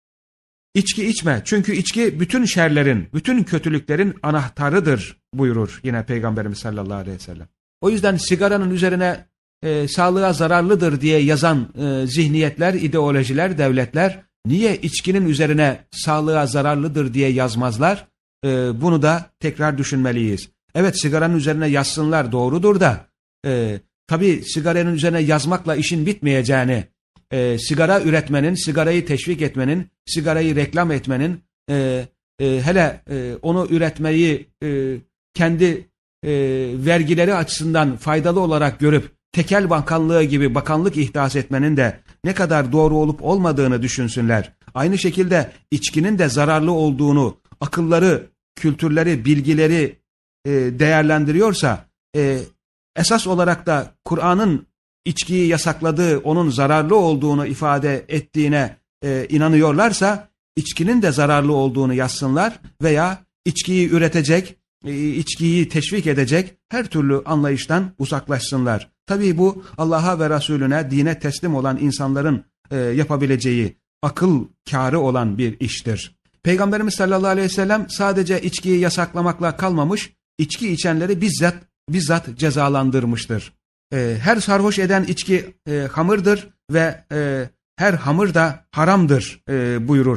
İçki içme çünkü içki bütün şerlerin, bütün kötülüklerin anahtarıdır buyurur yine Peygamberimiz sallallahu aleyhi ve sellem. O yüzden sigaranın üzerine e, sağlığa zararlıdır diye yazan e, zihniyetler, ideolojiler, devletler niye içkinin üzerine sağlığa zararlıdır diye yazmazlar? E, bunu da tekrar düşünmeliyiz. Evet, sigaranın üzerine yazsınlar, doğrudur da e, tabii sigaranın üzerine yazmakla işin bitmeyeceğini, e, sigara üretmenin, sigarayı teşvik etmenin, sigarayı reklam etmenin, e, e, hele e, onu üretmeyi e, kendi e, vergileri açısından faydalı olarak görüp tekel bakanlığı gibi bakanlık ihdas etmenin de ne kadar doğru olup olmadığını düşünsünler. Aynı şekilde içkinin de zararlı olduğunu, akılları, kültürleri, bilgileri e, değerlendiriyorsa, e, esas olarak da Kur'an'ın içkiyi yasakladığı, onun zararlı olduğunu ifade ettiğine e, inanıyorlarsa, içkinin de zararlı olduğunu yazsınlar veya içkiyi üretecek, e, içkiyi teşvik edecek her türlü anlayıştan uzaklaşsınlar. Tabii bu Allah'a ve Resulüne, dine teslim olan insanların e, yapabileceği, akıl kârı olan bir iştir. Peygamberimiz sallallahu aleyhi ve sellem sadece içkiyi yasaklamakla kalmamış, içki içenleri bizzat bizzat cezalandırmıştır. E, her sarhoş eden içki e, hamırdır ve e, her hamır da haramdır e, buyurur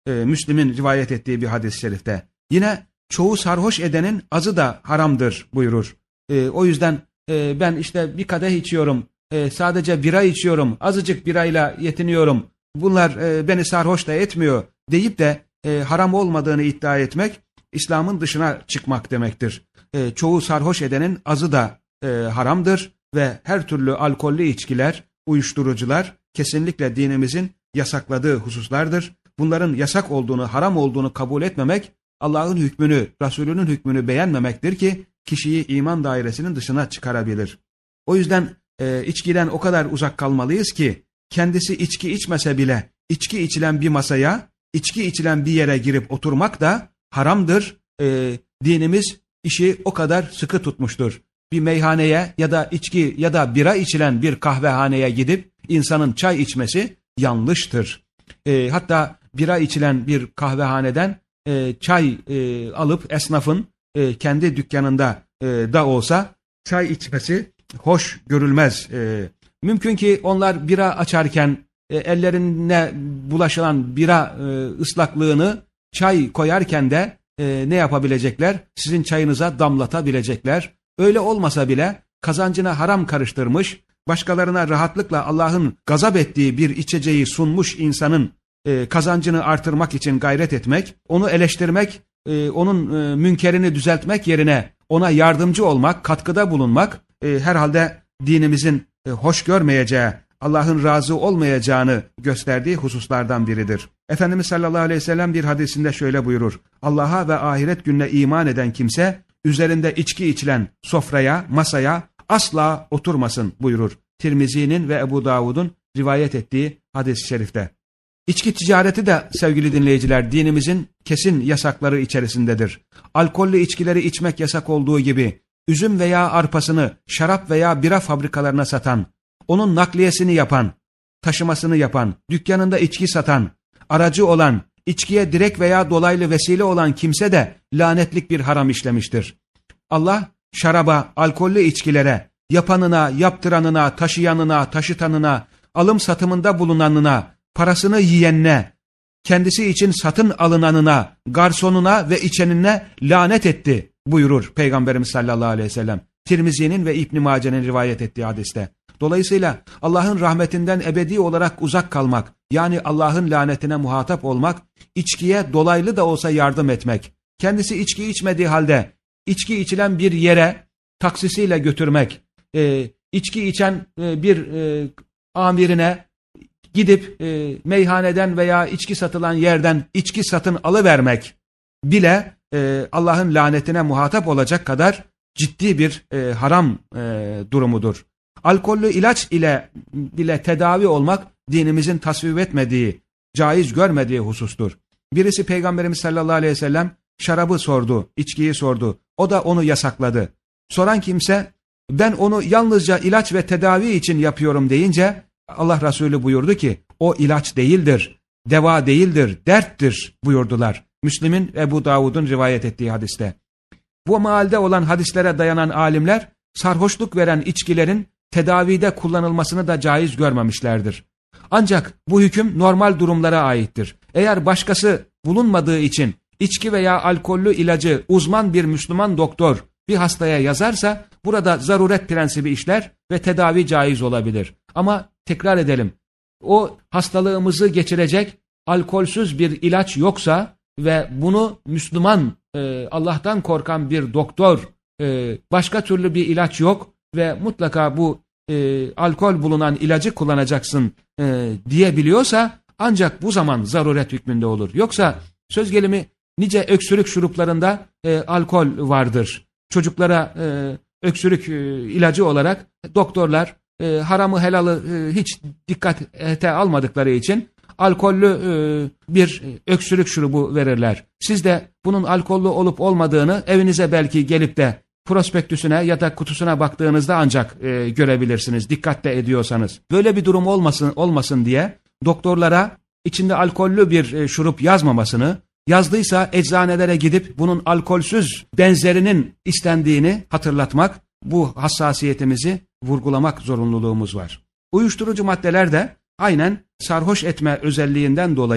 E, Müslim'in rivayet ettiği bir hadis-i şerifte. Yine çoğu sarhoş edenin azı da haramdır buyurur. E, o yüzden e, ben işte bir kadeh içiyorum, e, sadece bira içiyorum, azıcık birayla yetiniyorum, bunlar e, beni sarhoş da etmiyor deyip de e, haram olmadığını iddia etmek, İslam'ın dışına çıkmak demektir. E, çoğu sarhoş edenin azı da e, haramdır ve her türlü alkollü içkiler, uyuşturucular kesinlikle dinimizin yasakladığı hususlardır. Bunların yasak olduğunu, haram olduğunu kabul etmemek, Allah'ın hükmünü, Resulünün hükmünü beğenmemektir ki kişiyi iman dairesinin dışına çıkarabilir. O yüzden e, içkiden o kadar uzak kalmalıyız ki kendisi içki içmese bile içki içilen bir masaya, içki içilen bir yere girip oturmak da haramdır. E, dinimiz işi o kadar sıkı tutmuştur. Bir meyhaneye ya da içki ya da bira içilen bir kahvehaneye gidip insanın çay içmesi yanlıştır. E, hatta bira içilen bir kahvehaneden e, çay e, alıp esnafın e, kendi dükkanında e, da olsa çay içmesi hoş görülmez. E, mümkün ki onlar bira açarken e, ellerine bulaşılan bira e, ıslaklığını çay koyarken de e, ne yapabilecekler? Sizin çayınıza damlatabilecekler. Öyle olmasa bile kazancına haram karıştırmış, başkalarına rahatlıkla Allah'ın gazap ettiği bir içeceği sunmuş insanın e, kazancını artırmak için gayret etmek, onu eleştirmek, e, onun e, münkerini düzeltmek yerine ona yardımcı olmak, katkıda bulunmak e, herhalde dinimizin e, hoş görmeyeceği, Allah'ın razı olmayacağını gösterdiği hususlardan biridir. Efendimiz sallallahu aleyhi ve sellem bir hadisinde şöyle buyurur: Allah'a ve ahiret gününe iman eden kimse üzerinde içki içilen sofraya, masaya asla oturmasın buyurur. Tirmizi'nin ve Ebu Davud'un rivayet ettiği hadis-i şerifte. İçki ticareti de sevgili dinleyiciler dinimizin kesin yasakları içerisindedir. Alkollü içkileri içmek yasak olduğu gibi üzüm veya arpasını şarap veya bira fabrikalarına satan, onun nakliyesini yapan, taşımasını yapan, dükkanında içki satan, aracı olan, içkiye direkt veya dolaylı vesile olan kimse de lanetlik bir haram işlemiştir. Allah şaraba, alkollü içkilere, yapanına, yaptıranına, taşıyanına, taşıtanına, alım satımında bulunanına, parasını yiyenine, kendisi için satın alınanına, garsonuna ve içenine lanet etti buyurur Peygamberimiz sallallahu aleyhi ve sellem. Tirmizi'nin ve İbn Mace'nin rivayet ettiği hadiste. Dolayısıyla Allah'ın rahmetinden ebedi olarak uzak kalmak, yani Allah'ın lanetine muhatap olmak, içkiye dolaylı da olsa yardım etmek, kendisi içki içmediği halde içki içilen bir yere taksisiyle götürmek, e, içki içen e, bir e, amirine gidip e, meyhaneden veya içki satılan yerden içki satın alıvermek bile e, Allah'ın lanetine muhatap olacak kadar ciddi bir e, haram e, durumudur. Alkollü ilaç ile bile tedavi olmak dinimizin tasvip etmediği, caiz görmediği husustur. Birisi Peygamberimiz sallallahu aleyhi ve sellem şarabı sordu, içkiyi sordu. O da onu yasakladı. Soran kimse ben onu yalnızca ilaç ve tedavi için yapıyorum deyince Allah Resulü buyurdu ki o ilaç değildir, deva değildir, derttir buyurdular. Müslim'in Ebu Davud'un rivayet ettiği hadiste. Bu mealde olan hadislere dayanan alimler sarhoşluk veren içkilerin tedavide kullanılmasını da caiz görmemişlerdir. Ancak bu hüküm normal durumlara aittir. Eğer başkası bulunmadığı için içki veya alkollü ilacı uzman bir Müslüman doktor bir hastaya yazarsa burada zaruret prensibi işler ve tedavi caiz olabilir. Ama tekrar edelim, o hastalığımızı geçirecek alkolsüz bir ilaç yoksa ve bunu Müslüman, e, Allah'tan korkan bir doktor, e, başka türlü bir ilaç yok ve mutlaka bu e, alkol bulunan ilacı kullanacaksın e, diyebiliyorsa ancak bu zaman zaruret hükmünde olur. Yoksa söz gelimi nice öksürük şuruplarında e, alkol vardır. Çocuklara e, öksürük e, ilacı olarak doktorlar e, haramı helalı e, hiç dikkate almadıkları için alkollü e, bir öksürük şurubu verirler. Siz de bunun alkollü olup olmadığını evinize belki gelip de prospektüsüne ya da kutusuna baktığınızda ancak e, görebilirsiniz, dikkatle ediyorsanız. Böyle bir durum olmasın olmasın diye doktorlara içinde alkollü bir e, şurup yazmamasını, yazdıysa eczanelere gidip bunun alkolsüz benzerinin istendiğini hatırlatmak, bu hassasiyetimizi vurgulamak zorunluluğumuz var. Uyuşturucu maddeler de aynen sarhoş etme özelliğinden dolayı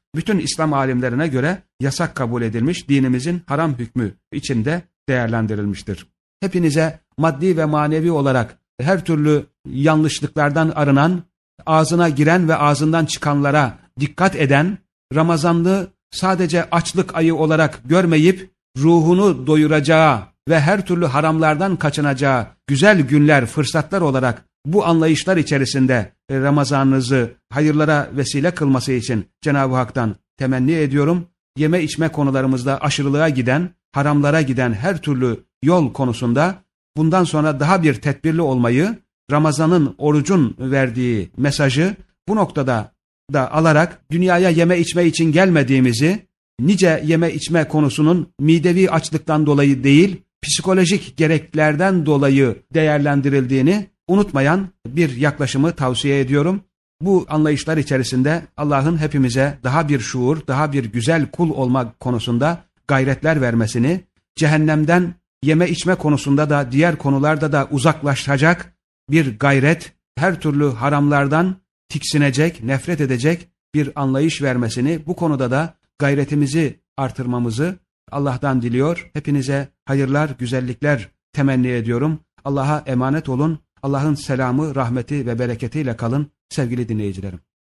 bütün İslam alimlerine göre yasak kabul edilmiş, dinimizin haram hükmü içinde değerlendirilmiştir. Hepinize maddi ve manevi olarak her türlü yanlışlıklardan arınan, ağzına giren ve ağzından çıkanlara dikkat eden, Ramazanlı sadece açlık ayı olarak görmeyip ruhunu doyuracağı ve her türlü haramlardan kaçınacağı güzel günler, fırsatlar olarak bu anlayışlar içerisinde Ramazanınızı hayırlara vesile kılması için Cenab-ı Hak'tan temenni ediyorum. Yeme içme konularımızda aşırılığa giden, haramlara giden her türlü yol konusunda bundan sonra daha bir tedbirli olmayı, Ramazan'ın, orucun verdiği mesajı bu noktada da alarak dünyaya yeme içme için gelmediğimizi, nice yeme içme konusunun midevi açlıktan dolayı değil, psikolojik gereklerden dolayı değerlendirildiğini unutmayan bir yaklaşımı tavsiye ediyorum. Bu anlayışlar içerisinde Allah'ın hepimize daha bir şuur, daha bir güzel kul olmak konusunda gayretler vermesini, cehennemden yeme içme konusunda da diğer konularda da uzaklaşacak bir gayret, her türlü haramlardan tiksinecek, nefret edecek bir anlayış vermesini, bu konuda da gayretimizi artırmamızı Allah'tan diliyor. Hepinize hayırlar, güzellikler temenni ediyorum. Allah'a emanet olun. Allah'ın selamı, rahmeti ve bereketiyle kalın sevgili dinleyicilerim.